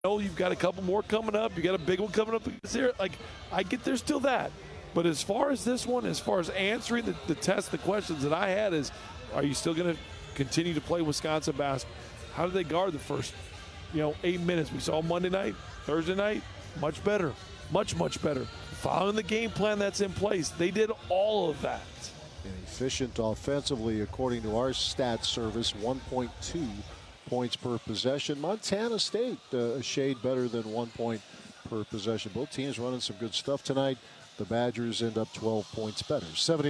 know you've got a couple more coming up. You got a big one coming up here. Like, I get there's still that. But as far as this one, as far as answering the test, the questions that I had is, are you still going to continue to play Wisconsin basketball? How do they guard the first, 8 minutes? We saw Monday night, Thursday night, much better, much, much better. Following the game plan that's in place, they did all of that. And efficient offensively, according to our stats service, 1.2 points per possession. Montana State a shade better than 1 point per possession. Both teams running some good stuff tonight. The Badgers end up 12 points better.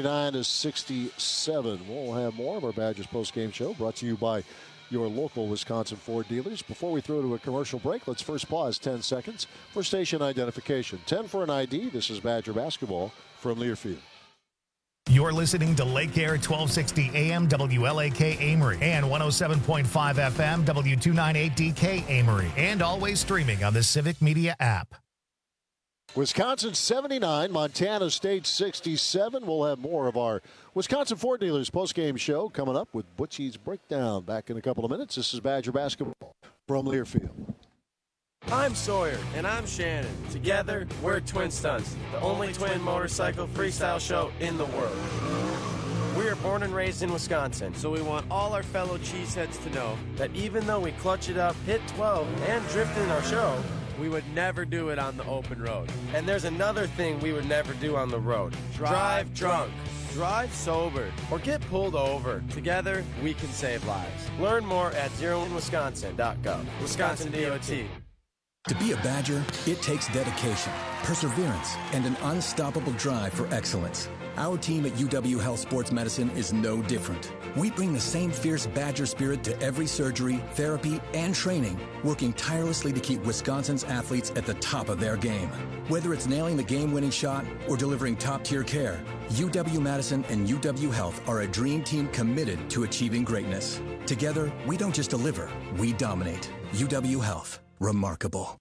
79-67. We'll have more of our Badgers post-game show brought to you by your local Wisconsin Ford dealers. Before we throw to a commercial break, let's first pause 10 seconds for station identification. 10 for an ID. This is Badger basketball from Learfield. You're listening to Lake Air 1260 AM WLAK Amory and 107.5 FM W298DK Amory, and always streaming on the Civic Media app. Wisconsin 79, Montana State 67. We'll have more of our Wisconsin Ford Dealers post-game show coming up with Butchie's Breakdown. Back in a couple of minutes. This is Badger basketball from Learfield. I'm Sawyer, and I'm Shannon. Together, we're Twin Stunts, the only twin motorcycle freestyle show in the world. We are born and raised in Wisconsin, so we want all our fellow cheeseheads to know that even though we clutch it up, hit 12, and drift in our show, we would never do it on the open road. And there's another thing we would never do on the road. Drive drunk, drive sober, or get pulled over. Together, we can save lives. Learn more at zeroinwisconsin.gov. Wisconsin DOT. To be a Badger, it takes dedication, perseverance, and an unstoppable drive for excellence. Our team at UW Health Sports Medicine is no different. We bring the same fierce Badger spirit to every surgery, therapy, and training, working tirelessly to keep Wisconsin's athletes at the top of their game. Whether it's nailing the game-winning shot or delivering top-tier care, UW-Madison and UW Health are a dream team committed to achieving greatness. Together, we don't just deliver, we dominate. UW Health. Remarkable.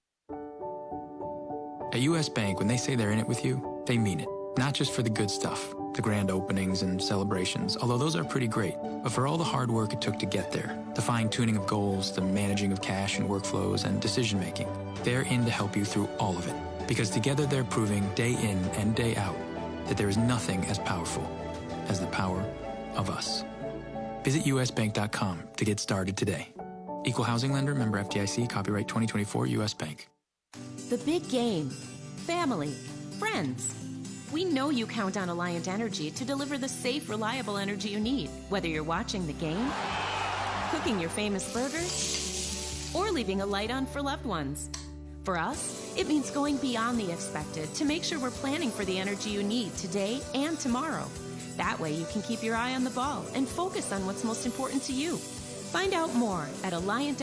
At U.S. Bank, when they say they're in it with you, they mean it. Not just for the good stuff, the grand openings and celebrations, although those are pretty great, but for all the hard work it took to get there, the fine-tuning of goals, the managing of cash and workflows, and decision-making. They're in to help you through all of it, because together they're proving day in and day out that there is nothing as powerful as the power of us. Visit usbank.com to get started today. Equal housing lender, member FDIC, copyright 2024 U.S. Bank. The big game, family, friends. We know you count on Alliant Energy to deliver the safe, reliable energy you need, whether you're watching the game, cooking your famous burgers, or leaving a light on for loved ones. For us, it means going beyond the expected to make sure we're planning for the energy you need today and tomorrow. That way you can keep your eye on the ball and focus on what's most important to you. Find out more at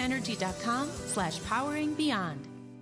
alliantenergy.com/poweringbeyond.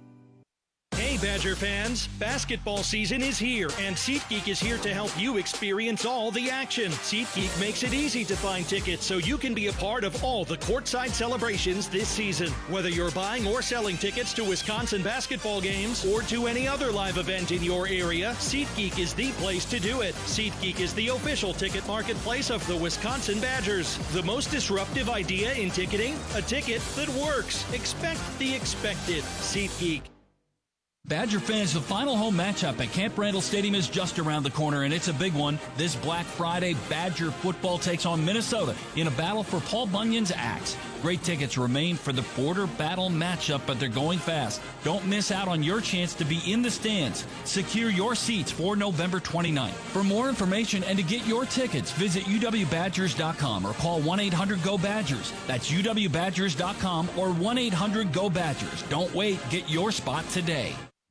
Hey Badger fans, basketball season is here and SeatGeek is here to help you experience all the action. SeatGeek makes it easy to find tickets so you can be a part of all the courtside celebrations this season. Whether you're buying or selling tickets to Wisconsin basketball games or to any other live event in your area, SeatGeek is the place to do it. SeatGeek is the official ticket marketplace of the Wisconsin Badgers. The most disruptive idea in ticketing? A ticket that works. Expect the expected. SeatGeek. Badger fans, the final home matchup at Camp Randall Stadium is just around the corner, and it's a big one. This Black Friday, Badger football takes on Minnesota in a battle for Paul Bunyan's axe. Great tickets remain for the border battle matchup, but they're going fast. Don't miss out on your chance to be in the stands. Secure your seats for November 29th. For more information and to get your tickets, visit uwbadgers.com or call 1-800-GO-BADGERS. That's uwbadgers.com or 1-800-GO-BADGERS. Don't wait. Get your spot today.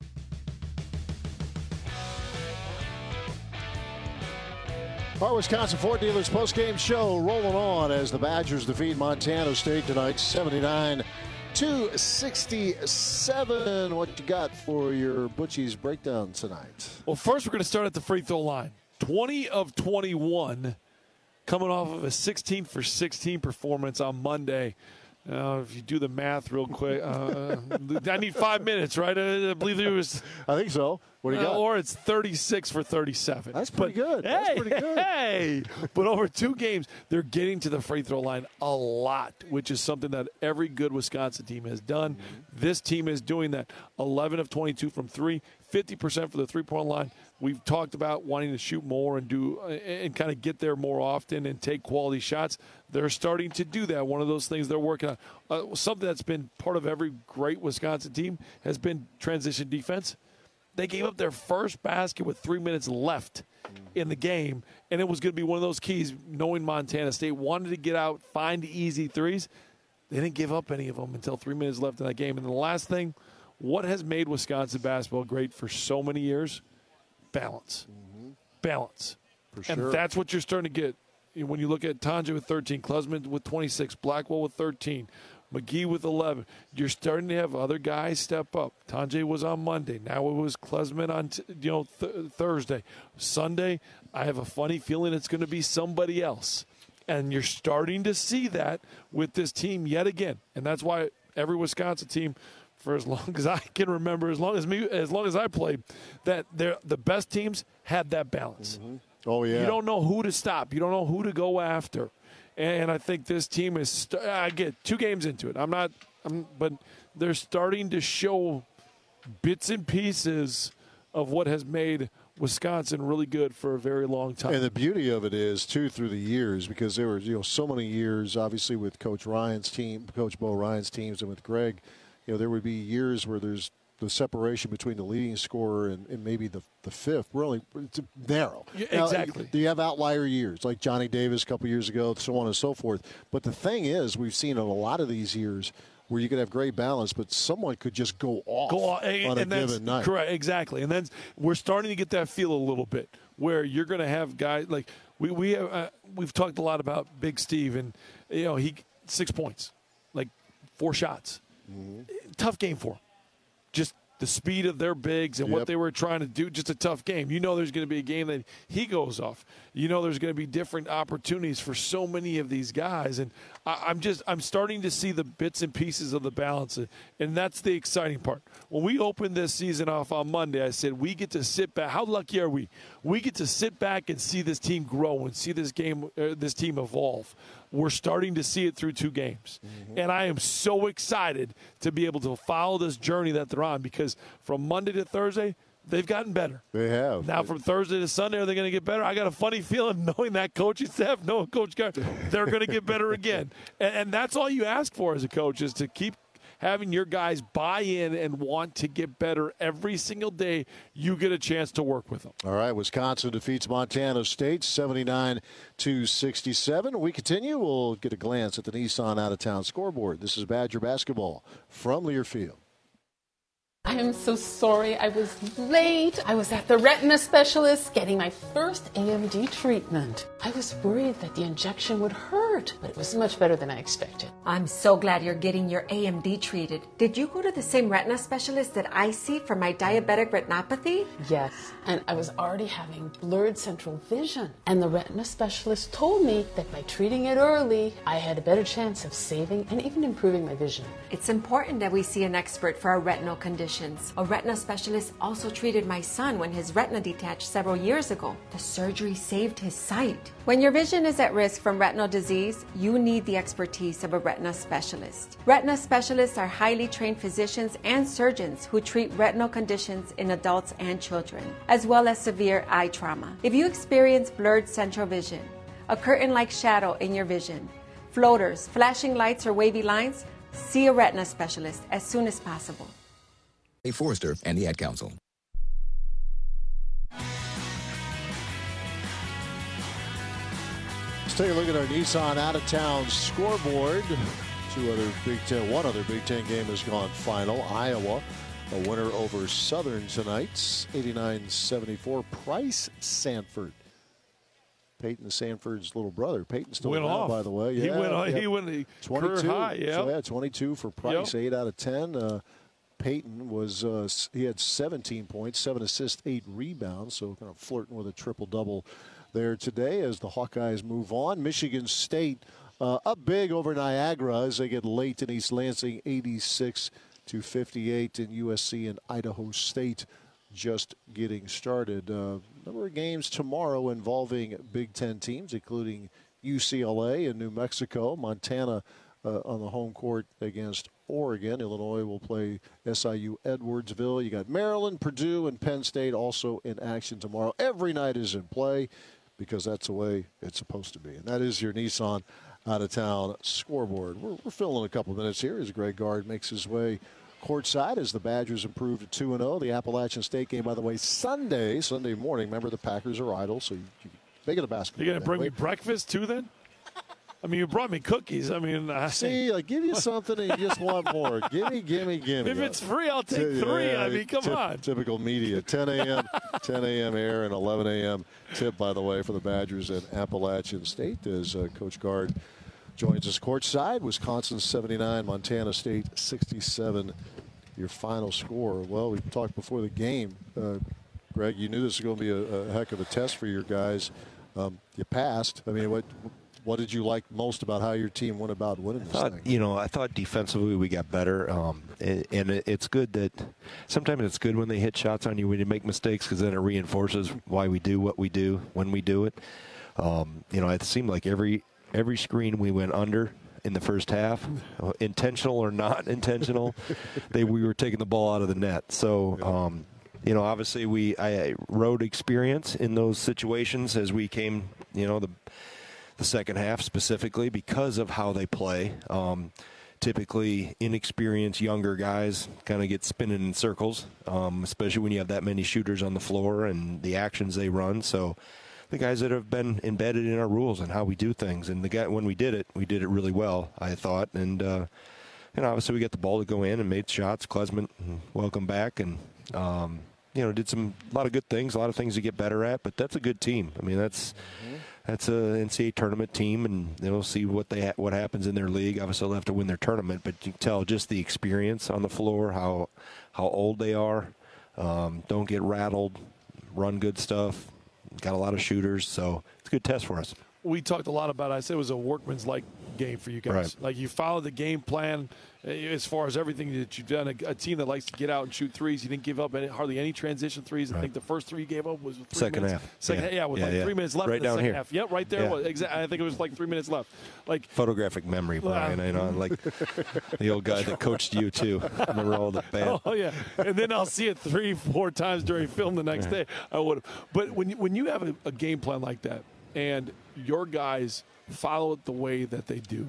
Our Wisconsin Ford Dealers postgame show rolling on as the Badgers defeat Montana State tonight, 79-67. What you got for your Butchie's Breakdown tonight? Well, first we're going to start at the free throw line. 20 of 21, coming off of a 16 for 16 performance on Monday. If you do the math real quick, I need 5 minutes, right? I believe it was. I think so. What do you got? Or it's 36 for 37. That's pretty good. That's pretty good. Hey, but over 2 games, they're getting to the free throw line a lot, which is something that every good Wisconsin team has done. This team is doing that. 11 of 22 from 3, 50% for the three-point line. We've talked about wanting to shoot more and kind of get there more often and take quality shots. They're starting to do that. One of those things they're working on. Something that's been part of every great Wisconsin team has been transition defense. They gave up their first basket with 3 minutes left in the game, and it was going to be one of those keys, knowing Montana State wanted to get out, find easy threes. They didn't give up any of them until 3 minutes left in that game. And the last thing, what has made Wisconsin basketball great for so many years? Balance. Balance. For sure. And that's what you're starting to get when you look at Tonje with 13, Klesman with 26, Blackwell with 13, McGee with 11. You're starting to have other guys step up. Tonje was on Monday. Now it was Klesman on Thursday. Sunday, I have a funny feeling it's going to be somebody else. And you're starting to see that with this team yet again. And that's why every Wisconsin team, for as long as I can remember, as long as I played, that the best teams had that balance. Oh, yeah. You don't know who to stop. You don't know who to go after. And I think this team is I get 2 games into it. But they're starting to show bits and pieces of what has made Wisconsin really good for a very long time. And the beauty of it is, too, through the years, because there were so many years, obviously, with Coach Ryan's team, Coach Bo Ryan's teams, and with Greg, there would be years where there's the separation between the leading scorer and maybe the fifth. Really, it's narrow. Yeah, exactly. Now, you have outlier years, like Johnny Davis a couple years ago, so on and so forth. But the thing is, we've seen in a lot of these years where you could have great balance, but someone could just go off on a given night. Correct, exactly. And then we're starting to get that feel a little bit where you're going to have guys like we've talked a lot about Big Steve, and he 6 points, like 4 shots. Tough game for him. Just the speed of their bigs and what they were trying to do, just a tough game. There's going to be a game that he goes off. There's going to be different opportunities for so many of these guys. And I'm starting to see the bits and pieces of the balance. And that's the exciting part. When we opened this season off on Monday, I said, we get to sit back. How lucky are we? We get to sit back and see this team grow and see this team evolve. We're starting to see it through 2 games. And I am so excited to be able to follow this journey that they're on, because from Monday to Thursday, they've gotten better. They have. Now from Thursday to Sunday, are they going to get better? I got a funny feeling, knowing that coaching staff, knowing Coach Gar, they're going to get better again. And that's all you ask for as a coach, is to keep having your guys buy in and want to get better every single day you get a chance to work with them. All right, Wisconsin defeats Montana State 79-67. We continue. We'll get a glance at the Nissan out-of-town scoreboard. This is Badger basketball from Learfield. I am so sorry I was late. I was at the retina specialist getting my first AMD treatment. I was worried that the injection would hurt, but it was much better than I expected. I'm so glad you're getting your AMD treated. Did you go to the same retina specialist that I see for my diabetic retinopathy? Yes, and I was already having blurred central vision. And the retina specialist told me that by treating it early, I had a better chance of saving and even improving my vision. It's important that we see an expert for our retinal conditions. A retina specialist also treated my son when his retina detached several years ago. The surgery saved his sight. When your vision is at risk from retinal disease, you need the expertise of a retina specialist. Retina specialists are highly trained physicians and surgeons who treat retinal conditions in adults and children, as well as severe eye trauma. If you experience blurred central vision, a curtain-like shadow in your vision, floaters, flashing lights, or wavy lines, see a retina specialist as soon as possible. A Forrester and the Ad Council. Let's take a look at our Nissan out-of-town scoreboard. One other Big Ten game has gone final. Iowa, a winner over Southern tonight, 89-74. Price Sanford. Peyton Sanford's little brother. Peyton's still around, by the way. Yeah, he went 22. High, yeah. So, 22 for Price, 8 out of 10. Peyton he had 17 points, 7 assists, 8 rebounds, so kind of flirting with a triple-double there today as the Hawkeyes move on. Michigan State up big over Niagara as they get late in East Lansing, 86-58, and USC and Idaho State just getting started. Number of games tomorrow involving Big Ten teams, including UCLA and New Mexico. Montana on the home court against Oregon. Illinois will play SIU Edwardsville. You got Maryland, Purdue, and Penn State also in action tomorrow. Every night is in play because that's the way it's supposed to be. And that is your Nissan out-of-town scoreboard. We're filling a couple of minutes here as Greg Gard makes his way courtside as the Badgers improve to 2-0. The Appalachian State game, by the way, Sunday morning. Remember, the Packers are idle, so you make it a basketball. You're going to bring me breakfast, too, then? I mean, you brought me cookies. I mean, see, I give you something and you just want more. Gimme. If it's free, I'll take 3. I mean, come on. Typical media. 10 a.m. air and 11 a.m. tip, by the way, for the Badgers at Appalachian State as Coach Gard joins us courtside. Wisconsin 79, Montana State 67. Your final score. Well, we talked before the game. Greg, you knew this was going to be a heck of a test for your guys. You passed. I mean, what did you like most about how your team went about winning this thing? I thought defensively we got better. And it's good that sometimes it's good when they hit shots on you when you make mistakes because then it reinforces why we do what we do when we do it. It seemed like every screen we went under in the first half, intentional or not intentional, we were taking the ball out of the net. So, obviously I rode experience in those situations as we came, the second half specifically because of how they play. Typically inexperienced younger guys kind of get spinning in circles, especially when you have that many shooters on the floor and the actions they run. So the guys that have been embedded in our rules and how we do things. And when we did it really well, I thought. And obviously we got the ball to go in and made shots. Klesmit, welcome back. And, did a lot of good things, a lot of things to get better at. But that's a good team. I mean, that's a NCAA tournament team, and they'll see what happens in their league. Obviously, they'll have to win their tournament, but you can tell just the experience on the floor, how old they are. Don't get rattled, run good stuff. Got a lot of shooters, so it's a good test for us. We talked a lot about it. I said it was a workman's-like game for you guys. Right. Like you followed the game plan as far as everything that you've done. A team that likes to get out and shoot threes. You didn't give up hardly any transition threes. I think the first 3 you gave up was with 3 second minutes. half. With 3 minutes left right in the down second here. half. Yep, right there. Yeah. Exactly. I think it was like 3 minutes left. Like photographic memory, Brian. Like the old guy that coached you too. Remember all the bad. Oh yeah, and then I'll see it 3-4 times during film the next day. I would have. But when you have a game plan like that and your guys follow it the way that they do,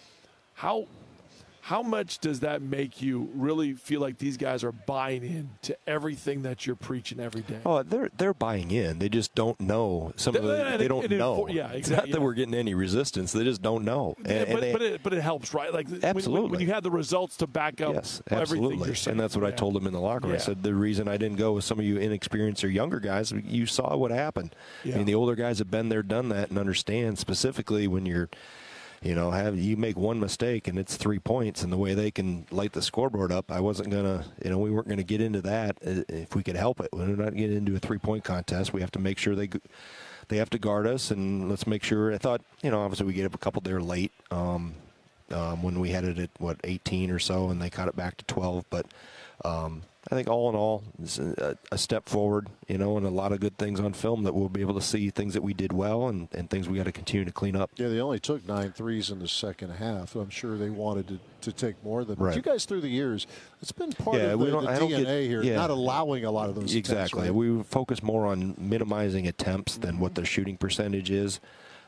how much does that make you really feel like these guys are buying in to everything that you're preaching every day? Oh, they're buying in. They just don't know. They don't know. Yeah, exactly. It's not that we're getting any resistance. They just don't know. But it helps, right? Like absolutely. When you have the results to back up everything you're saying. And that's what I told them in the locker room. I said the reason I didn't go with some of you inexperienced or younger guys, you saw what happened. Yeah. I mean, the older guys have been there, done that, and understand specifically when you're you make one mistake and it's 3 points, and the way they can light the scoreboard up, I wasn't going to, we weren't going to get into that if we could help it. We're not getting into a 3-point contest. We have to make sure they have to guard us, and let's make sure. I thought, obviously we gave up a couple there late when we had it at, 18 or so, and they cut it back to 12. But I think all in all, it's a step forward, and a lot of good things on film that we'll be able to see things that we did well and things we got to continue to clean up. Yeah, they only took 9 threes in the second half. I'm sure they wanted to take more than that. Right. You guys through the years, it's been part of the DNA here, not allowing a lot of those attempts. Exactly. Right? We focus more on minimizing attempts than what the shooting percentage is.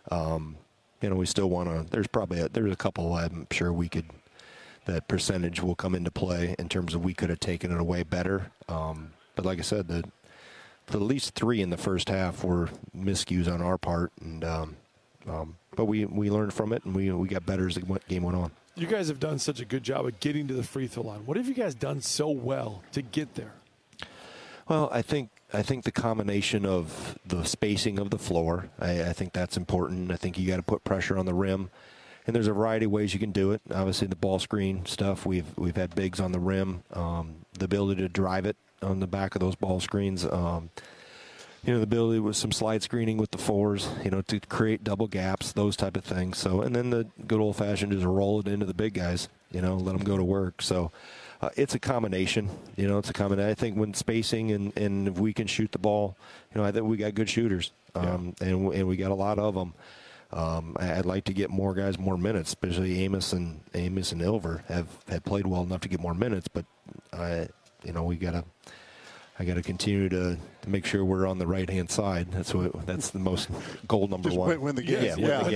We still want to. There's a couple I'm sure that percentage will come into play in terms of we could have taken it away better. But like I said, the at least 3 in the first half were miscues on our part, and but we learned from it, and we got better as the game went on. You guys have done such a good job of getting to the free throw line. What have you guys done so well to get there? Well, I think the combination of the spacing of the floor, I think that's important. I think you got to put pressure on the rim. And there's a variety of ways you can do it. Obviously, the ball screen stuff, we've had bigs on the rim, the ability to drive it on the back of those ball screens. The ability with some slide screening with the 4s, to create double gaps, those type of things. So, and then the good old fashioned is roll it into the big guys, let them go to work. So, it's a combination. It's a combination. I think when spacing and if we can shoot the ball, I think we got good shooters, and we got a lot of them. I'd like to get more guys more minutes, especially Amos and Ilver had played well enough to get more minutes, but I got to continue to make sure we're on the right hand side. That's the most goal number one. Win the game.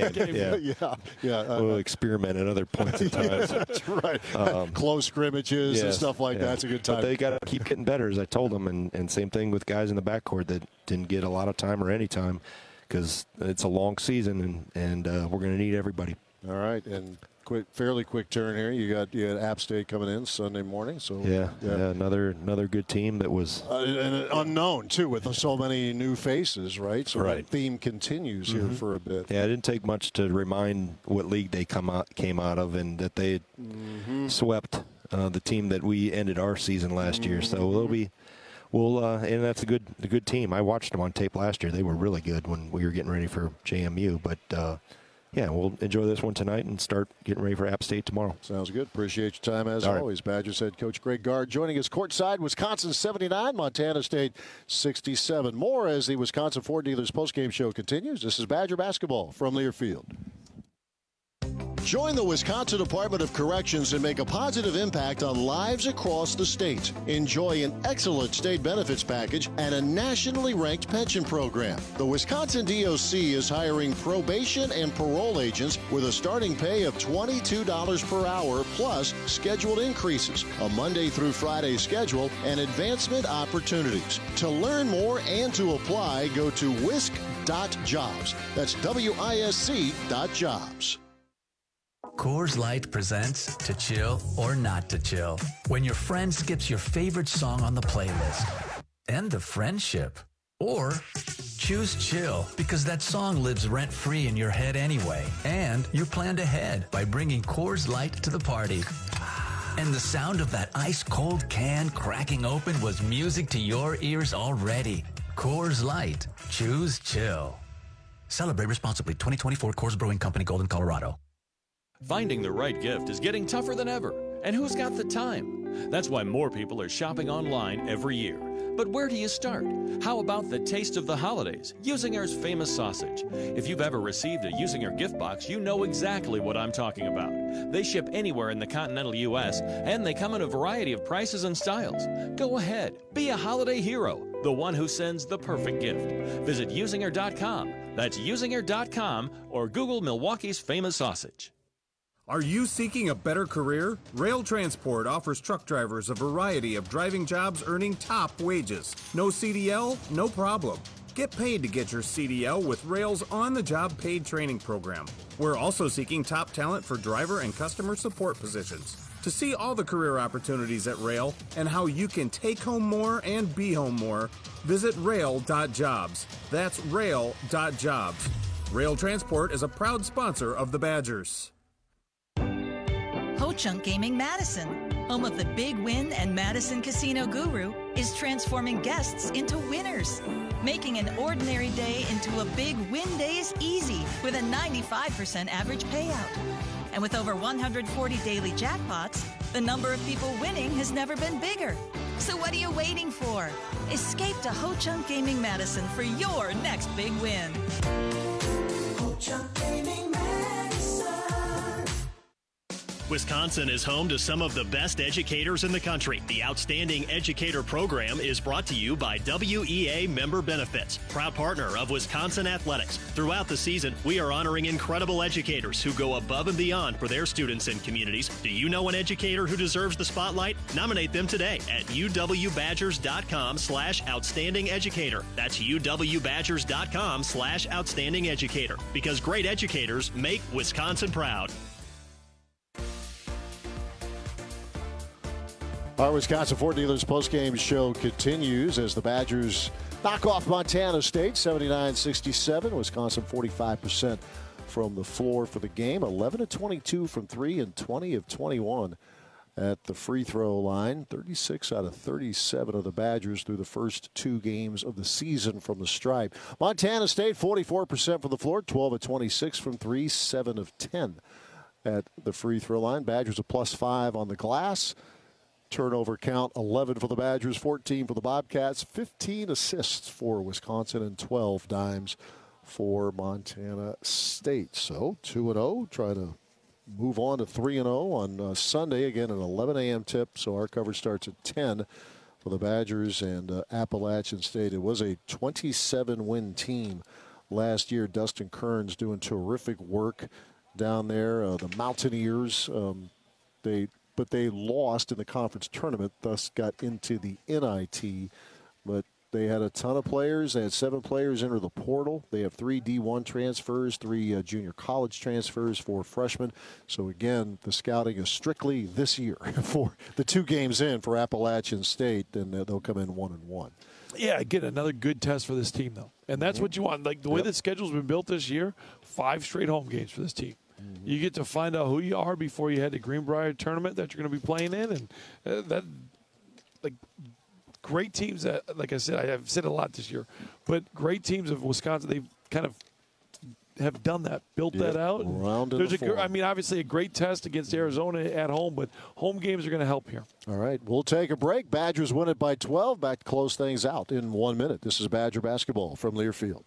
We'll experiment at other points in time. That's right. Close scrimmages and stuff like that. That's a good time. But they got to keep getting better, as I told them, and same thing with guys in the backcourt that didn't get a lot of time or any time, because it's a long season and we're going to need everybody. All right, and fairly quick turn here. You had App State coming in Sunday morning, so another good team that was and unknown too, with so many new faces, right? So that theme continues here for a bit. Yeah, it didn't take much to remind what league they came out of, and that they had swept the team that we ended our season last year. So and that's a good team. I watched them on tape last year. They were really good when we were getting ready for JMU, but. We'll enjoy this one tonight and start getting ready for App State tomorrow. Sounds good. Appreciate your time as always. Badgers head coach Greg Gard joining us courtside. Wisconsin 79, Montana State 67. More as the Wisconsin Ford Dealers postgame show continues. This is Badger basketball from Learfield. Join the Wisconsin Department of Corrections and make a positive impact on lives across the state. Enjoy an excellent state benefits package and a nationally ranked pension program. The Wisconsin DOC is hiring probation and parole agents with a starting pay of $22 per hour plus scheduled increases, a Monday through Friday schedule, and advancement opportunities. To learn more and to apply, go to wisc.jobs. That's WISC.jobs. Coors Light presents To Chill or Not to Chill. When your friend skips your favorite song on the playlist. End of friendship. Or choose chill because that song lives rent-free in your head anyway. And you planned ahead by bringing Coors Light to the party. And the sound of that ice-cold can cracking open was music to your ears already. Coors Light. Choose chill. Celebrate responsibly. 2024 Coors Brewing Company, Golden, Colorado. Finding the right gift is getting tougher than ever. And who's got the time? That's why more people are shopping online every year. But where do you start? How about the taste of the holidays, Usinger's famous sausage? If you've ever received a Usinger gift box, you know exactly what I'm talking about. They ship anywhere in the continental U.S., and they come in a variety of prices and styles. Go ahead, be a holiday hero, the one who sends the perfect gift. Visit Usinger.com. That's Usinger.com, or Google Milwaukee's famous sausage. Are you seeking a better career? Rail Transport offers truck drivers a variety of driving jobs earning top wages. No CDL? No problem. Get paid to get your CDL with Rail's on-the-job paid training program. We're also seeking top talent for driver and customer support positions. To see all the career opportunities at Rail and how you can take home more and be home more, visit rail.jobs. That's rail.jobs. Rail Transport is a proud sponsor of the Badgers. Ho-Chunk Gaming Madison, home of the Big Win and Madison Casino Guru, is transforming guests into winners. Making an ordinary day into a big win day is easy with a 95% average payout. And with over 140 daily jackpots, the number of people winning has never been bigger. So what are you waiting for? Escape to Ho-Chunk Gaming Madison for your next big win. Ho-Chunk Gaming Madison. Wisconsin is home to some of the best educators in the country. The Outstanding Educator Program is brought to you by WEA Member Benefits, proud partner of Wisconsin Athletics. Throughout the season, we are honoring incredible educators who go above and beyond for their students and communities. Do you know an educator who deserves the spotlight? Nominate them today at uwbadgers.com/outstanding educator. That's uwbadgers.com/outstanding educator. Because great educators make Wisconsin proud. Our Wisconsin Ford Dealers postgame show continues as the Badgers knock off Montana State 79-67. Wisconsin 45% from the floor for the game, 11 of 22 from 3 and 20 of 21 at the free throw line. 36 out of 37 of the Badgers through the first two games of the season from the stripe. Montana State 44% from the floor, 12 of 26 from 3, 7 of 10 at the free throw line. Badgers a +5 on the glass. turnover count. 11 for the Badgers, 14 for the Bobcats, 15 assists for Wisconsin, and 12 dimes for Montana State. So 2-0, try to move on to 3-0 on Sunday, again, an 11 a.m. tip. So our coverage starts at 10 for the Badgers and Appalachian State. It was a 27-win team last year. Dustin Kearns doing terrific work down there. The Mountaineers, but they lost in the conference tournament, thus got into the NIT. But they had a ton of players. They had 7 players enter the portal. They have 3 D1 transfers, 3 junior college transfers, 4 freshmen. So, again, the scouting is strictly this year for the 2 games in for Appalachian State, and they'll come in 1-1. Yeah, again, another good test for this team, though. And that's what you want. Like, the way the schedule's been built this year, 5 straight home games for this team. You get to find out who you are before you head to Greenbrier tournament that you're going to be playing in. And that, like, great teams that, like I said, I've said a lot this year, but great teams of Wisconsin, they've kind of have done that, built that out. Obviously a great test against Arizona at home, but home games are going to help here. All right, we'll take a break. Badgers win it by 12. Back to close things out in 1 minute. This is Badger basketball from Learfield.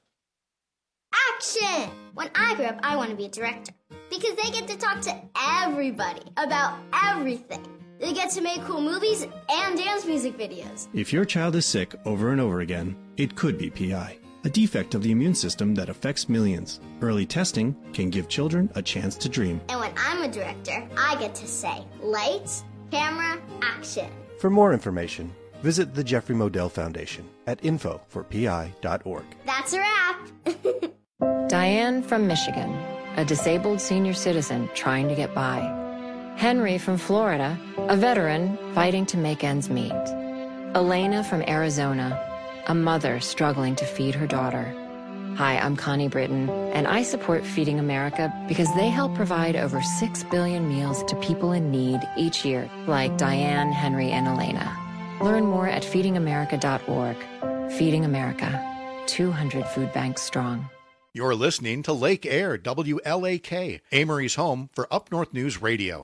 Action! When I grow up, I want to be a director because they get to talk to everybody about everything. They get to make cool movies and dance music videos. If your child is sick over and over again, it could be PI, a defect of the immune system that affects millions. Early testing can give children a chance to dream. And when I'm a director, I get to say, lights, camera, action. For more information, visit the Jeffrey Modell Foundation at info4pi.org. That's a wrap. Diane from Michigan, a disabled senior citizen trying to get by. Henry from Florida, a veteran fighting to make ends meet. Elena from Arizona, a mother struggling to feed her daughter. Hi, I'm Connie Britton, and I support Feeding America because they help provide over 6 billion meals to people in need each year, like Diane, Henry, and Elena. Learn more at feedingamerica.org. Feeding America, 200 food banks strong. You're listening to Lake Air, WLAK, Amory's home for Up North News Radio.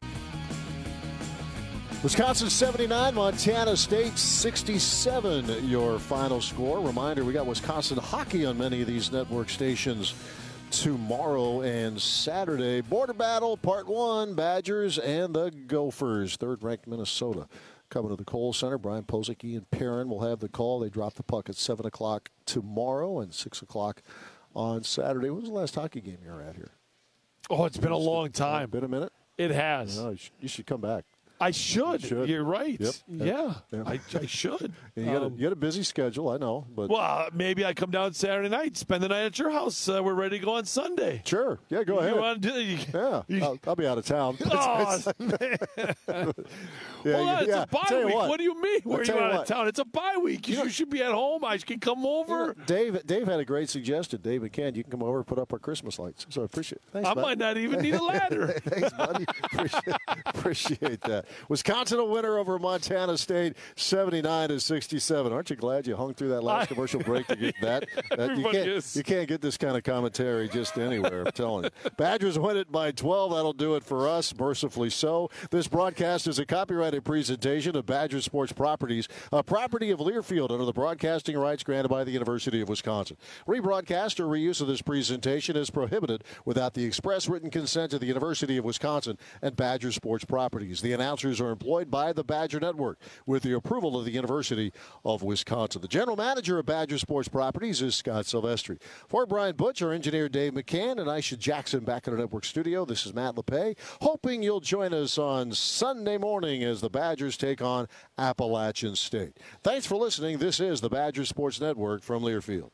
Wisconsin 79, Montana State 67, your final score. Reminder, we got Wisconsin hockey on many of these network stations tomorrow and Saturday. Border Battle, Part 1, Badgers and the Gophers. Third-ranked Minnesota coming to the Kohl Center. Brian Posick, Ian Perrin will have the call. They drop the puck at 7 o'clock tomorrow and 6 o'clock on Saturday. When was the last hockey game you were at here? Oh, it's been a long time. Been a minute? It has. You should come back. I should. You're right. Yep. Yeah. I should. You got a busy schedule, I know. But well, maybe I come down Saturday night, spend the night at your house. We're ready to go on Sunday. Sure. Yeah, go ahead. I'll be out of town. Oh, man. It's a bye week. What do you mean? Where are you out of town? It's a bye week. You should be at home. I can come over. Dave had a great suggestion. Dave McCann, you can come over and put up our Christmas lights. So I appreciate it. Thanks, I might not even need a ladder. Thanks, buddy. Appreciate that. Wisconsin a winner over Montana State, 79-67. Aren't you glad you hung through that last commercial break to get that? You can't get this kind of commentary just anywhere, I'm telling you. Badgers win it by 12. That'll do it for us, mercifully so. This broadcast is a copyrighted presentation of Badger Sports Properties, a property of Learfield under the broadcasting rights granted by the University of Wisconsin. Rebroadcast or reuse of this presentation is prohibited without the express written consent of the University of Wisconsin and Badger Sports Properties. The announcers are employed by the Badger Network with the approval of the University of Wisconsin. The general manager of Badger Sports Properties is Scott Silvestri. For Brian Butch, our engineer Dave McCann, and Aisha Jackson back in our network studio, this is Matt LePay, hoping you'll join us on Sunday morning as the Badgers take on Appalachian State. Thanks for listening. This is the Badger Sports Network from Learfield.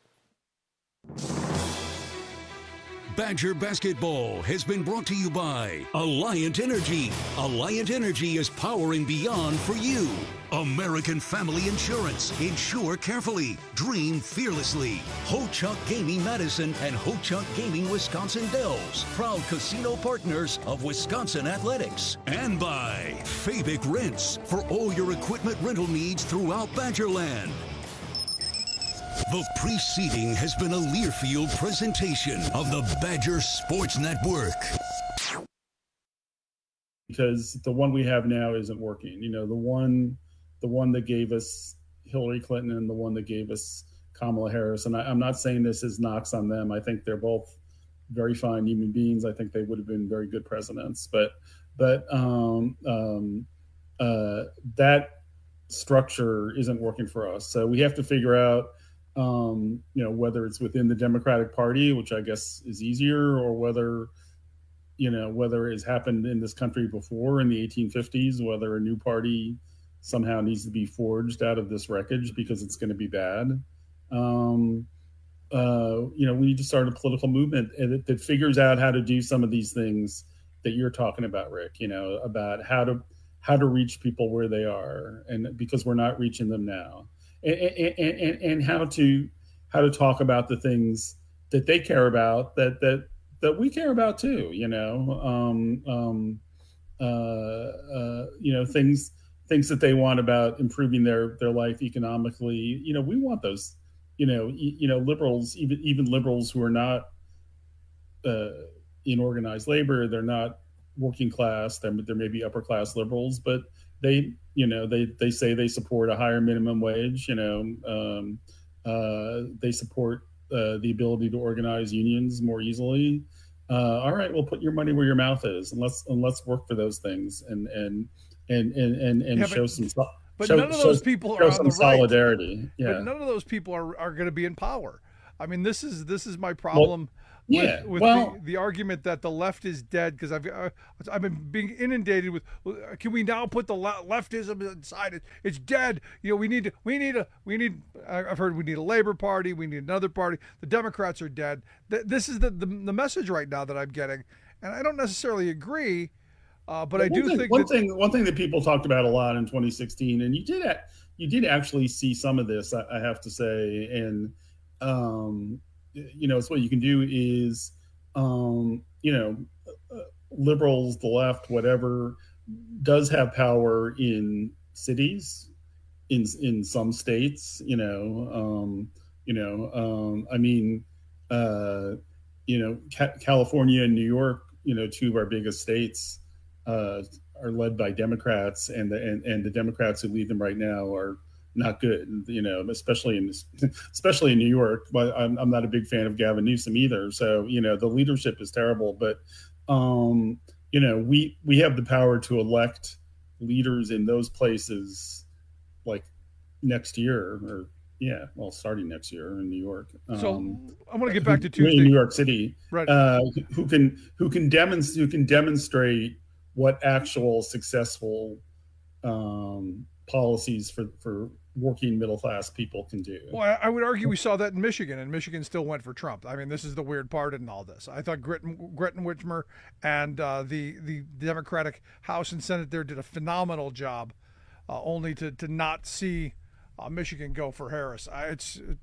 Badger basketball has been brought to you by Alliant Energy. Alliant Energy is powering beyond for you. American Family Insurance. Insure carefully. Dream fearlessly. Ho-Chunk Gaming Madison and Ho-Chunk Gaming Wisconsin Dells. Proud casino partners of Wisconsin Athletics. And by Fabic Rents. For all your equipment rental needs throughout Badgerland. The preceding has been a Learfield presentation of the Badger Sports Network. because the one we have now isn't working. The one that gave us Hillary Clinton and the one that gave us Kamala Harris. And I'm not saying this is knocks on them. I think they're both very fine human beings. I think they would have been very good presidents, but that structure isn't working for us. So we have to figure out, whether it's within the Democratic Party, which I guess is easier, or whether it's happened in this country before in the 1850s, whether a new party somehow needs to be forged out of this wreckage because it's going to be bad. We need to start a political movement that figures out how to do some of these things that you're talking about, Rick, about how to reach people where they are, and because we're not reaching them now, and how to talk about the things that they care about that we care about too, things that they want about improving their life economically. We want those, liberals, even liberals who are not in organized labor, they're not working class, there may be upper class liberals, but they say they support a higher minimum wage, they support the ability to organize unions more easily. All right, well, put your money where your mouth is, and let's work for those things and show some. But none of those people are on the solidarity. Right. Yeah. But none of those people are going to be in power. I mean, this is my problem. With the argument that the left is dead, because I've been being inundated with, can we now put the leftism aside? It's dead. I've heard we need a Labor Party. We need another party. The Democrats are dead. This is the message right now that I'm getting, and I don't necessarily agree. But I do think one thing that people talked about a lot in 2016, and you did actually see some of this, I have to say, and it's what you can do is, liberals, the left, whatever, does have power in cities, in some states, California and New York, two of our biggest states, are led by Democrats, and the Democrats who lead them right now are not good, especially in New York. But I'm not a big fan of Gavin Newsom either. So, the leadership is terrible, but, we have the power to elect leaders in those places like next year, starting next year in New York. So I want to get back to Tuesday. In New York City, right? Who can demonstrate what actual successful policies for working middle class people can do. Well, I would argue we saw that in Michigan, and Michigan still went for Trump. I mean, this is the weird part in all this. I thought Gretchen Whitmer and the Democratic House and Senate there did a phenomenal job, only to not see Michigan go for Harris. It's and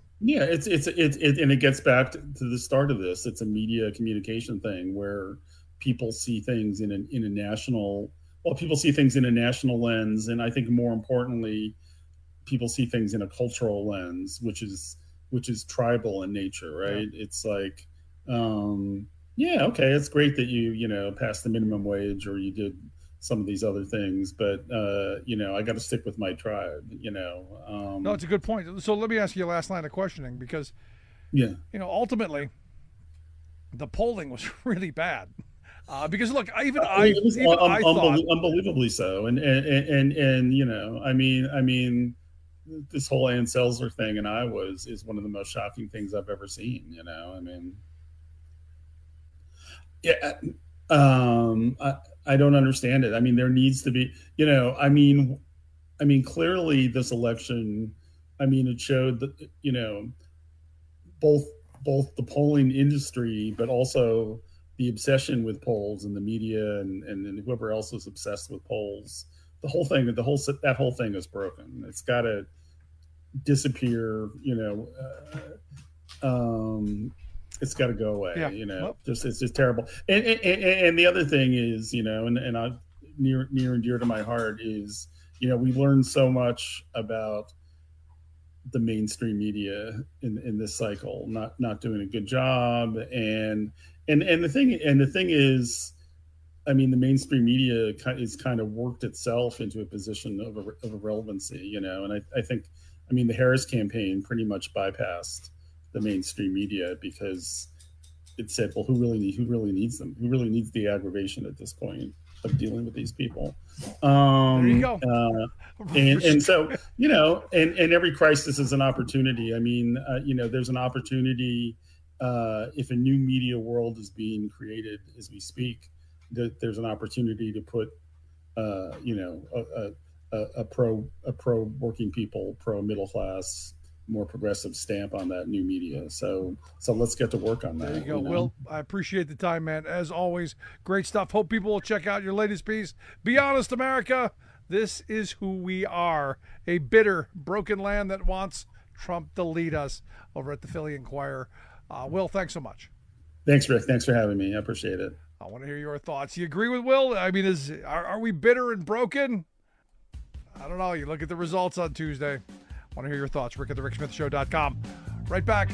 it gets back to the start of this. It's a media communication thing where people see things in a national. Well, people see things in a national lens, and I think more importantly, people see things in a cultural lens, which is tribal in nature, right? Yeah. It's like, okay, it's great that you passed the minimum wage or you did some of these other things, but I got to stick with my tribe. No, it's a good point. So let me ask you a last line of questioning, because ultimately the polling was really bad. Because look, I thought unbelievably so, and this whole Ann Selzer thing in Iowa is one of the most shocking things I've ever seen. I don't understand it. I mean, there needs to be, clearly this election, it showed that, both the polling industry, but also the obsession with polls and the media and whoever else is obsessed with polls. That whole thing is broken. It's got to disappear. It's got to go away. Yeah. It's just terrible. And the other thing is, and I near and dear to my heart is, we learned so much about the mainstream media in this cycle, not doing a good job, and the thing is, I mean, the mainstream media is kind of worked itself into a position of irrelevancy, you know. And I think, I mean, the Harris campaign pretty much bypassed the mainstream media because it said, well, who really needs them? Who really needs the aggravation at this point of dealing with these people? There you go. And so, you know, and every crisis is an opportunity. I mean, you know, there's an opportunity if a new media world is being created as we speak, that there's an opportunity to put, you know, a pro working people, pro middle class, more progressive stamp on that new media. So let's get to work on that. There you go. You know? Will, I appreciate the time, man. As always, great stuff. Hope people will check out your latest piece. Be honest, America. This is who we are. A bitter, broken land that wants Trump to lead us, over at the Philly Inquirer. Will, thanks so much. Thanks, Rick. Thanks for having me. I appreciate it. I want to hear your thoughts. You agree with Will? I mean, are we bitter and broken? I don't know. You look at the results on Tuesday. I want to hear your thoughts. Rick at thericksmithshow.com. Right back.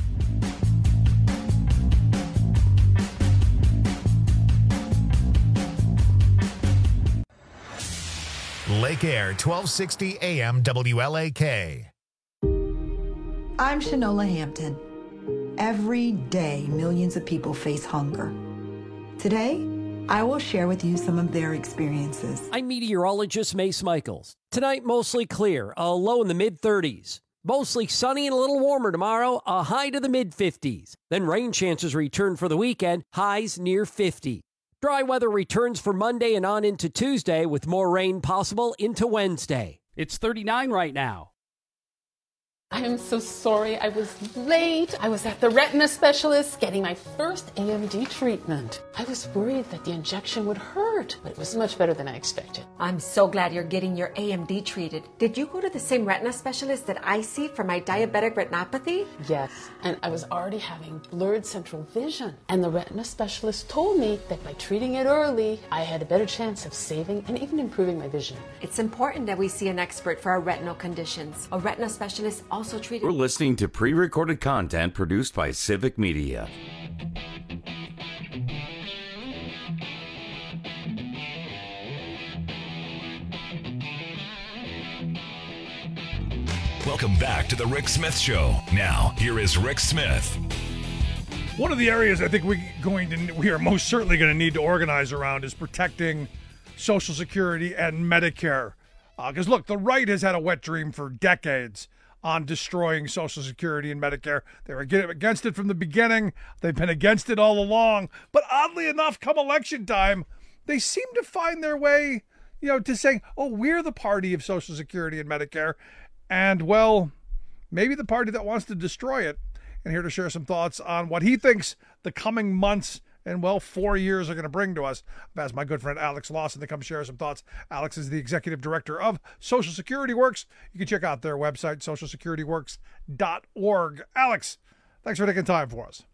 Lake Air 1260 AM WLAK. I'm Shanola Hampton. Every day, millions of people face hunger. Today, I will share with you some of their experiences. I'm meteorologist Mace Michaels. Tonight, mostly clear, a low in the mid-30s. Mostly sunny and a little warmer tomorrow, a high to the mid-50s. Then rain chances return for the weekend, highs near 50. Dry weather returns for Monday and on into Tuesday with more rain possible into Wednesday. It's 39 right now. I am so sorry I was late. I was at the retina specialist getting my first AMD treatment. I was worried that the injection would hurt, but it was much better than I expected. I'm so glad you're getting your AMD treated. Did you go to the same retina specialist that I see for my diabetic retinopathy? Yes, and I was already having blurred central vision. And the retina specialist told me that by treating it early, I had a better chance of saving and even improving my vision. It's important that we see an expert for our retinal conditions. A retina specialist also treated... We're listening to pre-recorded content produced by Civic Media. Welcome back to the Rick Smith Show. Now, here is Rick Smith. One of the areas I think we are most certainly going to need to organize around is protecting Social Security and Medicare. Because look, the right has had a wet dream for decades on destroying Social Security and Medicare. They were against it from the beginning. They've been against it all along. But oddly enough, come election time, they seem to find their way, to saying, oh, we're the party of Social Security and Medicare. And, well, maybe the party that wants to destroy it. And here to share some thoughts on what he thinks the coming months and, 4 years are going to bring to us. I've asked my good friend Alex Lawson to come share some thoughts. Alex is the executive director of Social Security Works. You can check out their website, socialsecurityworks.org. Alex, thanks for taking time for us.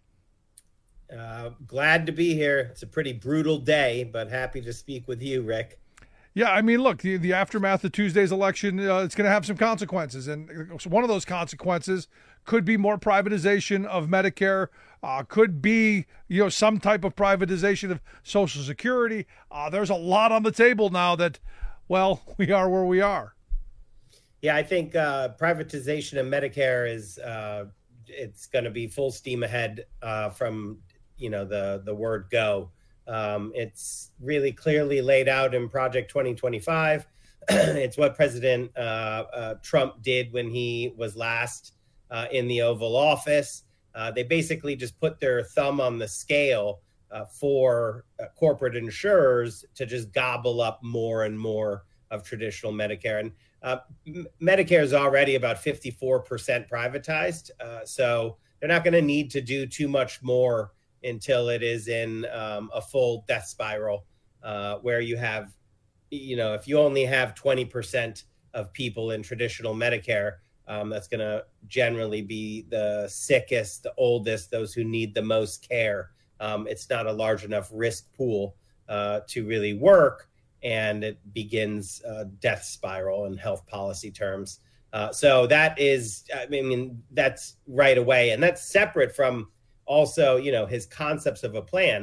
Glad to be here. It's a pretty brutal day, but happy to speak with you, Rick. Yeah, I mean, look, the aftermath of Tuesday's election, it's going to have some consequences. And one of those consequences could be more privatization of Medicare, could be, some type of privatization of Social Security. There's a lot on the table now that, we are where we are. Yeah, I think privatization of Medicare is, it's going to be full steam ahead from, the word go. It's really clearly laid out in Project 2025. It's what President Trump did when he was last in the Oval Office. They basically just put their thumb on the scale for corporate insurers to just gobble up more and more of traditional Medicare. And Medicare is already about 54% privatized. So they're not going to need to do too much more until it is in a full death spiral where you have, if you only have 20% of people in traditional Medicare, that's going to generally be the sickest, the oldest, those who need the most care. It's not a large enough risk pool to really work, and it begins death spiral in health policy terms. So that is, that's right away. And that's separate from also, his concepts of a plan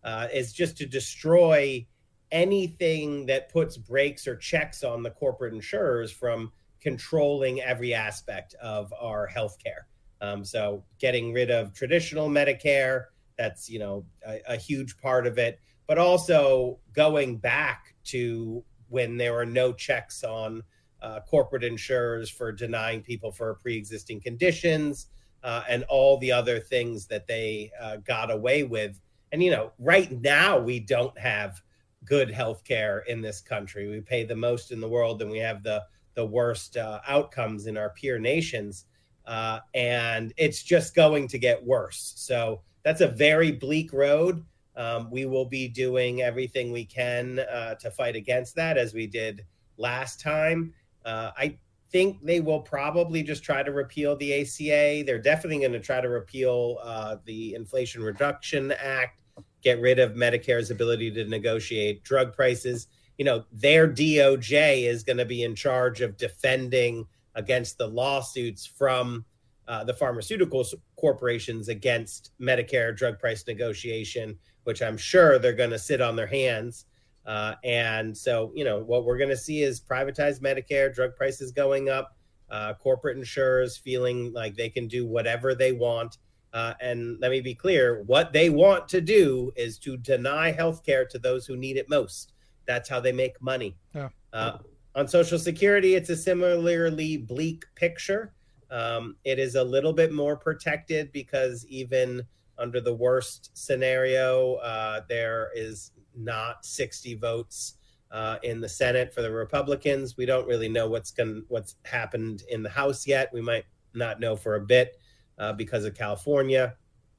is just to destroy anything that puts brakes or checks on the corporate insurers from controlling every aspect of our healthcare. So getting rid of traditional Medicare, that's, a huge part of it, but also going back to when there were no checks on corporate insurers for denying people for pre-existing conditions and all the other things that they got away with. And, right now we don't have good healthcare in this country. We pay the most in the world, and we have the worst outcomes in our peer nations. And it's just going to get worse. So that's a very bleak road. We will be doing everything we can to fight against that, as we did last time. I think they will probably just try to repeal the ACA. They're definitely going to try to repeal the Inflation Reduction Act, get rid of Medicare's ability to negotiate drug prices. Their DOJ is going to be in charge of defending against the lawsuits from the pharmaceutical corporations against Medicare drug price negotiation, which I'm sure they're going to sit on their hands. And so, what we're going to see is privatized Medicare, drug prices going up, corporate insurers feeling like they can do whatever they want. And let me be clear, what they want to do is to deny healthcare to those who need it most. That's how they make money. Yeah. On Social Security, it's a similarly bleak picture. It is a little bit more protected because even under the worst scenario, there is not 60 votes in the Senate for the Republicans. We don't really know what's happened in the House yet. We might not know for a bit because of California.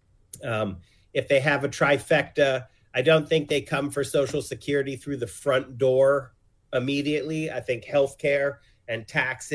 If they have a trifecta, I don't think they come for Social Security through the front door immediately. I think healthcare and tax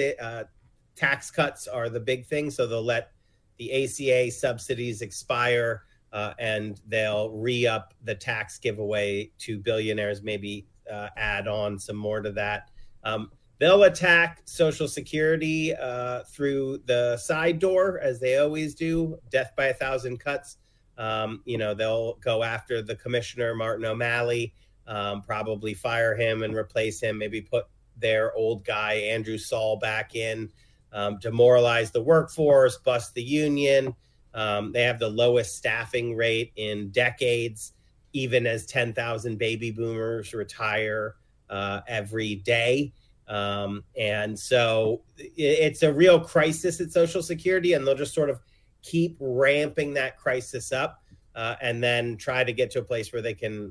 cuts are the big thing. So they'll let the ACA subsidies expire and they'll re-up the tax giveaway to billionaires, maybe add on some more to that. They'll attack Social Security through the side door, as they always do, death by 1,000 cuts. They'll go after the commissioner, Martin O'Malley, probably fire him and replace him, maybe put their old guy, Andrew Saul, back in, demoralize the workforce, bust the union. They have the lowest staffing rate in decades, even as 10,000 baby boomers retire every day. And so it's a real crisis at Social Security, and they'll just sort of keep ramping that crisis up and then try to get to a place where they can,